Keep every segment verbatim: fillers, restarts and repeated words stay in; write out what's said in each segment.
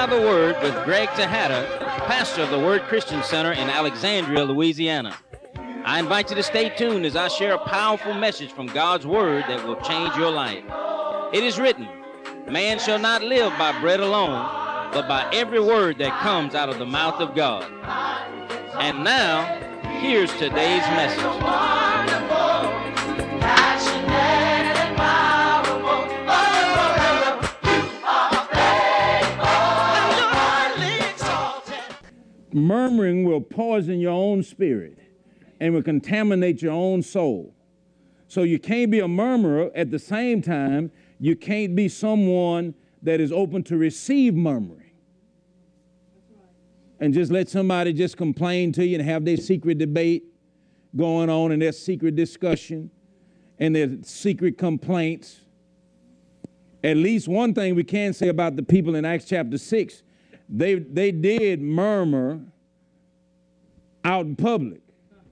by the Word with Greg Tejada, pastor of the Word Christian Center in Alexandria, Louisiana. I invite you to stay tuned as I share a powerful message from God's Word that will change your life. It is written, man shall not live by bread alone, but by every word that comes out of the mouth of God. And now, here's today's message. Murmuring will poison your own spirit and will contaminate your own soul. So you can't be a murmurer. At the same time, you can't be someone that is open to receive murmuring. And just let somebody just complain to you and have their secret debate going on and their secret discussion and their secret complaints. At least one thing we can say about the people in Acts chapter six, They, they did murmur out in public.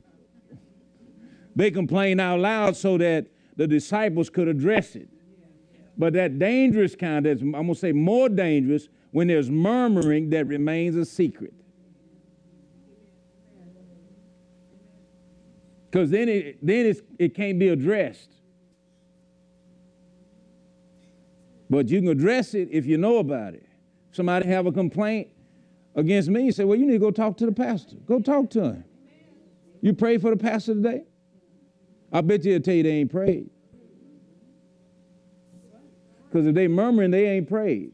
They complained out loud so that the disciples could address it. But that dangerous kind, that's, I'm going to say more dangerous, when there's murmuring that remains a secret. Because then, it, then it's, it can't be addressed. But you can address it if you know about it. Somebody have a complaint against me, you say, well, you need to go talk to the pastor. Go talk to him. You pray for the pastor today? I bet you he'll tell you they ain't prayed. Because if they murmuring, they ain't prayed.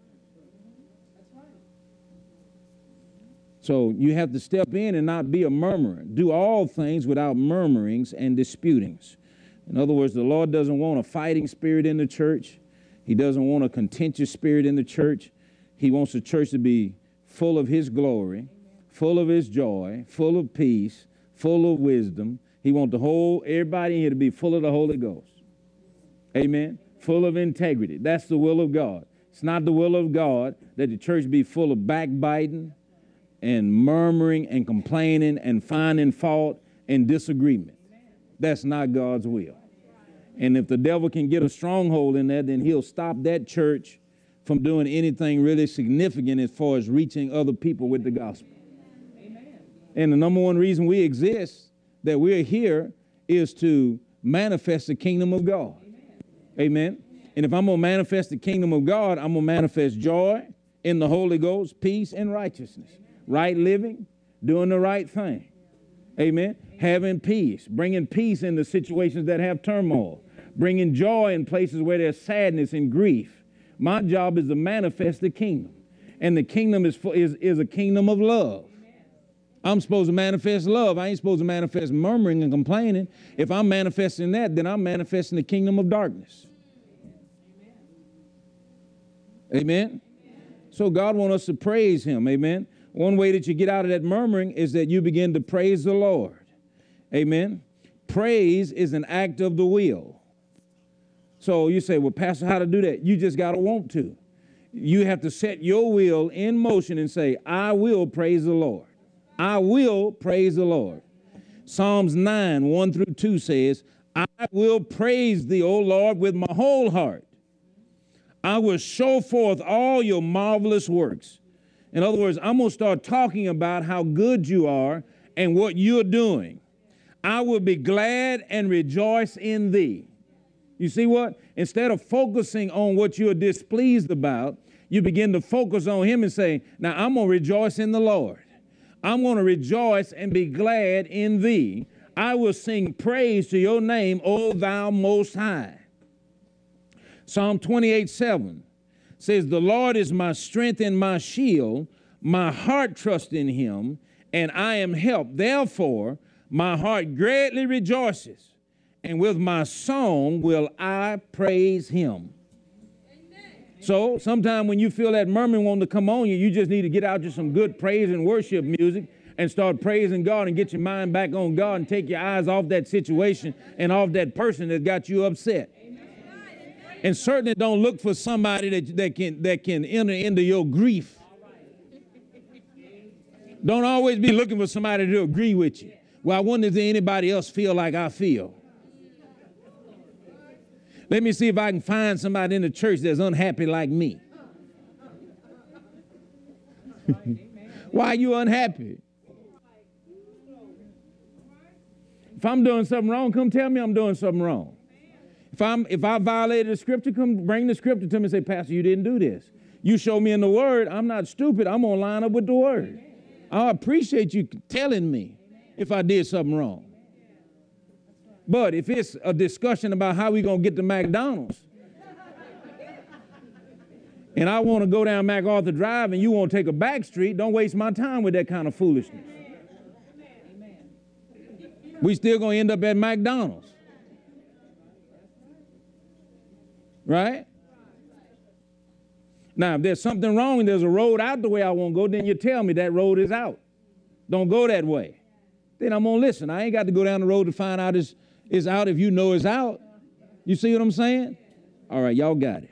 So you have to step in and not be a murmurer. Do all things without murmurings and disputings. In other words, the Lord doesn't want a fighting spirit in the church. He doesn't want a contentious spirit in the church. He wants the church to be full of his glory, full of his joy, full of peace, full of wisdom. He wants the whole, everybody in here to be full of the Holy Ghost. Amen. Full of integrity. That's the will of God. It's not the will of God that the church be full of backbiting and murmuring and complaining and finding fault and disagreement. That's not God's will. And if the devil can get a stronghold in that, then he'll stop that church from doing anything really significant as far as reaching other people with the gospel. Amen. And the number one reason we exist, that we're here, is to manifest the kingdom of God. Amen. Amen. And if I'm going to manifest the kingdom of God, I'm going to manifest joy in the Holy Ghost, peace, and righteousness. Amen. Right living, doing the right thing. Amen. Amen. Having peace, bringing peace into situations that have turmoil, bringing joy in places where there's sadness and grief. My job is to manifest the kingdom. And the kingdom is, is, is a kingdom of love. I'm supposed to manifest love. I ain't supposed to manifest murmuring and complaining. If I'm manifesting that, then I'm manifesting the kingdom of darkness. Amen? So God wants us to praise him. Amen? One way that you get out of that murmuring is that you begin to praise the Lord. Amen? Praise is an act of the will. So you say, well, Pastor, how to do that? You just got to want to. You have to set your will in motion and say, I will praise the Lord. I will praise the Lord. Psalms nine, one through two says, I will praise thee, O Lord, with my whole heart. I will show forth all your marvelous works. In other words, I'm going to start talking about how good you are and what you're doing. I will be glad and rejoice in thee. You see what? Instead of focusing on what you're displeased about, you begin to focus on him and say, now I'm going to rejoice in the Lord. I'm going to rejoice and be glad in thee. I will sing praise to your name, O thou most high. Psalm twenty-eight, seven says, the Lord is my strength and my shield. My heart trusts in him, and I am helped. Therefore, my heart greatly rejoices. And with my song will I praise him. Amen. So sometime when you feel that murmuring wanting to come on you, you just need to get out just some good praise and worship music and start praising God and get your mind back on God and take your eyes off that situation and off that person that got you upset. Amen. And certainly don't look for somebody that, that, can, that can enter into your grief. Don't always be looking for somebody to agree with you. Well, I wonder if anybody else feel like I feel. Let me see if I can find somebody in the church that's unhappy like me. Why are you unhappy? If I'm doing something wrong, come tell me I'm doing something wrong. If I'm if I violated the scripture, come bring the scripture to me and say, Pastor, you didn't do this. You show me in the word. I'm not stupid. I'm going to line up with the word. I appreciate you telling me if I did something wrong. But if it's a discussion about how we going to get to McDonald's, and I want to go down MacArthur Drive and you want to take a back street, don't waste my time with that kind of foolishness. We still going to end up at McDonald's. Right? Now, if there's something wrong and there's a road out the way I want to go, then you tell me that road is out. Don't go that way. Then I'm going to listen. I ain't got to go down the road to find out it's, it's out if you know it's out. You see what I'm saying? All right, y'all got it.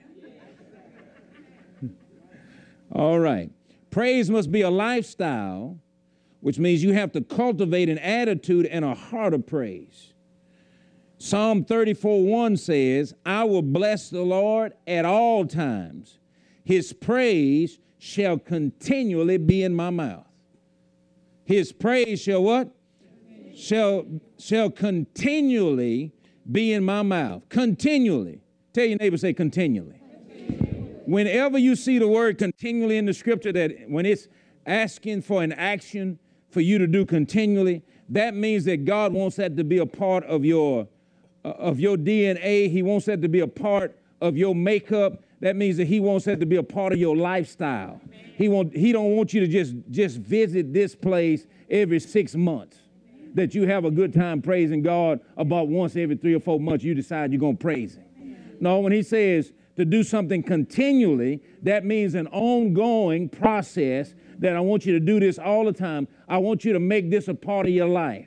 All right. Praise must be a lifestyle, which means you have to cultivate an attitude and a heart of praise. Psalm thirty-four one says, I will bless the Lord at all times. His praise shall continually be in my mouth. His praise shall what? Shall, shall continually be in my mouth. Continually. Tell your neighbor, say continually. Whenever you see the word continually in the scripture, that when it's asking for an action for you to do continually, that means that God wants that to be a part of your, uh, of your D N A. He wants that to be a part of your makeup. That means that he wants that to be a part of your lifestyle. He, want, he don't want you to just, just visit this place every six months, that you have a good time praising God about once every three or four months you decide you're going to praise him. No, when he says to do something continually, that means an ongoing process that I want you to do this all the time. I want you to make this a part of your life.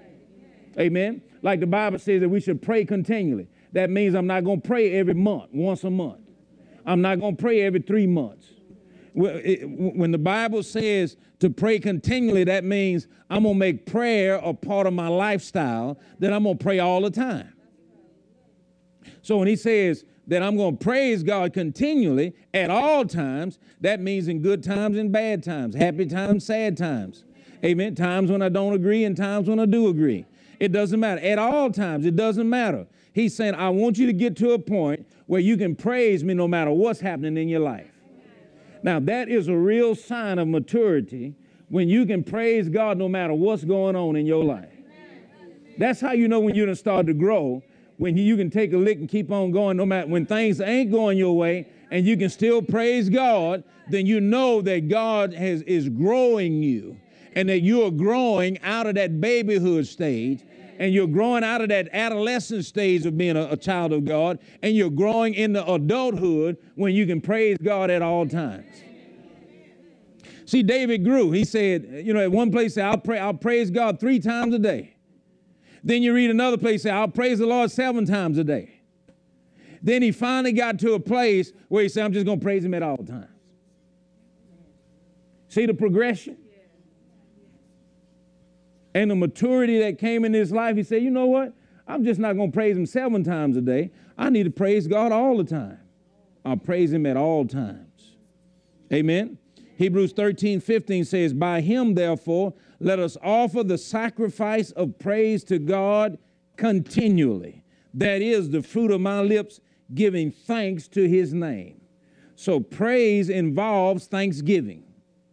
Amen? Like the Bible says that we should pray continually. That means I'm not going to pray every month, once a month. I'm not going to pray every three months. When the Bible says to pray continually, that means I'm going to make prayer a part of my lifestyle, that I'm going to pray all the time. So when he says that I'm going to praise God continually at all times, that means in good times and bad times, happy times, sad times. Amen. Times when I don't agree and times when I do agree. It doesn't matter. At all times, it doesn't matter. He's saying, I want you to get to a point where you can praise me no matter what's happening in your life. Now, that is a real sign of maturity when you can praise God no matter what's going on in your life. That's how you know when you done start to grow, when you can take a lick and keep on going no matter when things ain't going your way and you can still praise God, then you know that God has, is growing you and that you are growing out of that babyhood stage. And you're growing out of that adolescent stage of being a, a child of God, and you're growing into adulthood when you can praise God at all times. See, David grew. He said, you know, at one place, I'll pray, I'll praise God three times a day. Then you read another place, say, I'll praise the Lord seven times a day. Then he finally got to a place where he said, I'm just going to praise him at all times. See the progression? And the maturity that came in his life, he said, you know what? I'm just not going to praise him seven times a day. I need to praise God all the time. I'll praise him at all times. Amen. Hebrews thirteen fifteen says, by him, therefore, let us offer the sacrifice of praise to God continually. That is the fruit of my lips, giving thanks to his name. So praise involves thanksgiving.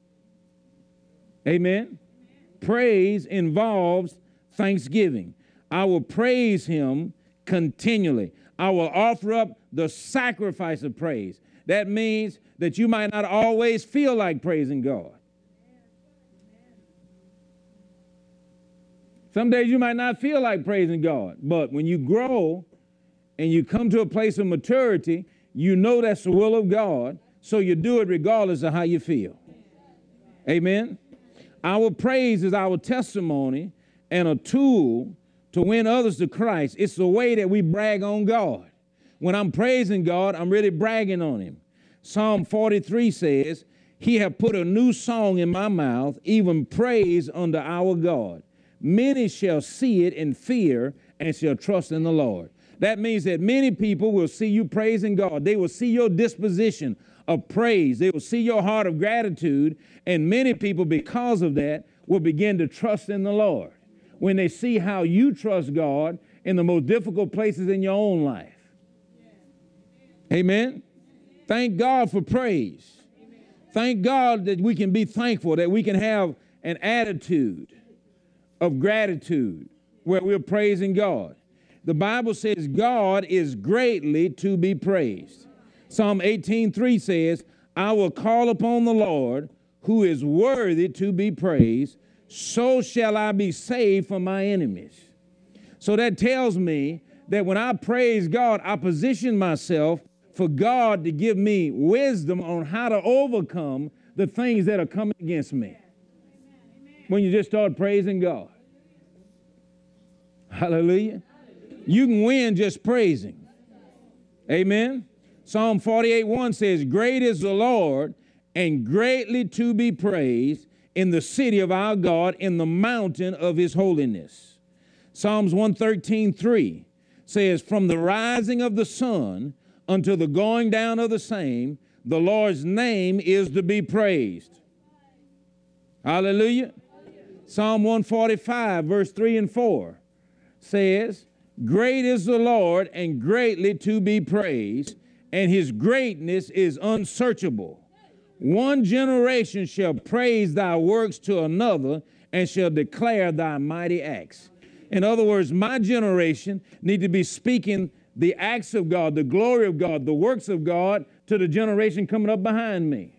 Amen. Praise involves thanksgiving. I will praise him continually. I will offer up the sacrifice of praise. That means that you might not always feel like praising God. Some days you might not feel like praising God, but when you grow and you come to a place of maturity, you know that's the will of God, so you do it regardless of how you feel. Amen? Our praise is our testimony and a tool to win others to Christ. It's the way that we brag on God. When I'm praising God, I'm really bragging on him. Psalm forty-three says, he hath put a new song in my mouth, even praise unto our God. Many shall see it and fear and shall trust in the Lord. That means that many people will see you praising God. They will see your disposition of praise. They will see your heart of gratitude, and many people, because of that, will begin to trust in the Lord when they see how you trust God in the most difficult places in your own life. Amen. Thank God for praise. Thank God that we can be thankful, that we can have an attitude of gratitude where we're praising God. The Bible says God is greatly to be praised. Psalm eighteen three says, I will call upon the Lord who is worthy to be praised, so shall I be saved from my enemies. So that tells me that when I praise God, I position myself for God to give me wisdom on how to overcome the things that are coming against me. When you just start praising God. Hallelujah. You can win just praising. Amen. Psalm forty-eight one says, great is the Lord and greatly to be praised in the city of our God, in the mountain of his holiness. Psalms one thirteen three says, from the rising of the sun until the going down of the same, the Lord's name is to be praised. Hallelujah. Psalm one forty-five, verse three and four says, great is the Lord and greatly to be praised, and his greatness is unsearchable. One generation shall praise thy works to another and shall declare thy mighty acts. In other words, my generation need to be speaking the acts of God, the glory of God, the works of God to the generation coming up behind me.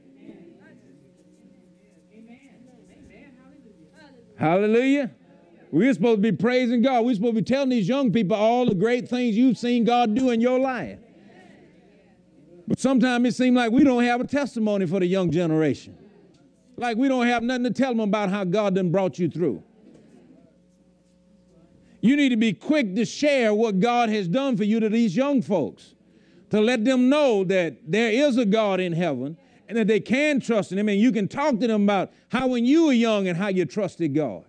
Hallelujah. We're supposed to be praising God. We're supposed to be telling these young people all the great things you've seen God do in your life. But sometimes it seems like we don't have a testimony for the young generation. Like we don't have nothing to tell them about how God done brought you through. You need to be quick to share what God has done for you to these young folks, to let them know that there is a God in heaven and that they can trust in him, and you can talk to them about how when you were young and how you trusted God,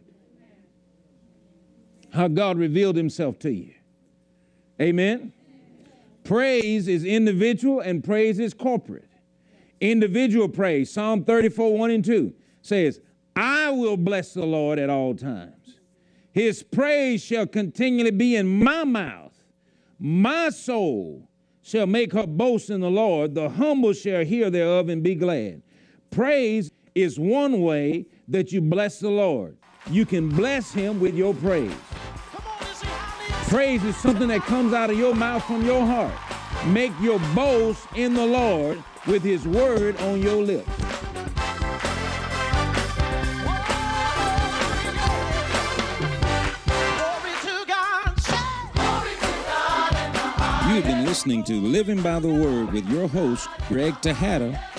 how God revealed himself to you. Amen. Praise is individual and praise is corporate. Individual praise, Psalm thirty-four, one and two says, I will bless the Lord at all times. His praise shall continually be in my mouth. My soul shall make her boast in the Lord. The humble shall hear thereof and be glad. Praise is one way that you bless the Lord. You can bless him with your praise. Praise is something that comes out of your mouth from your heart. Make your boast in the Lord with his word on your lips. You've been listening to Living by the Word with your host, Greg Tejada,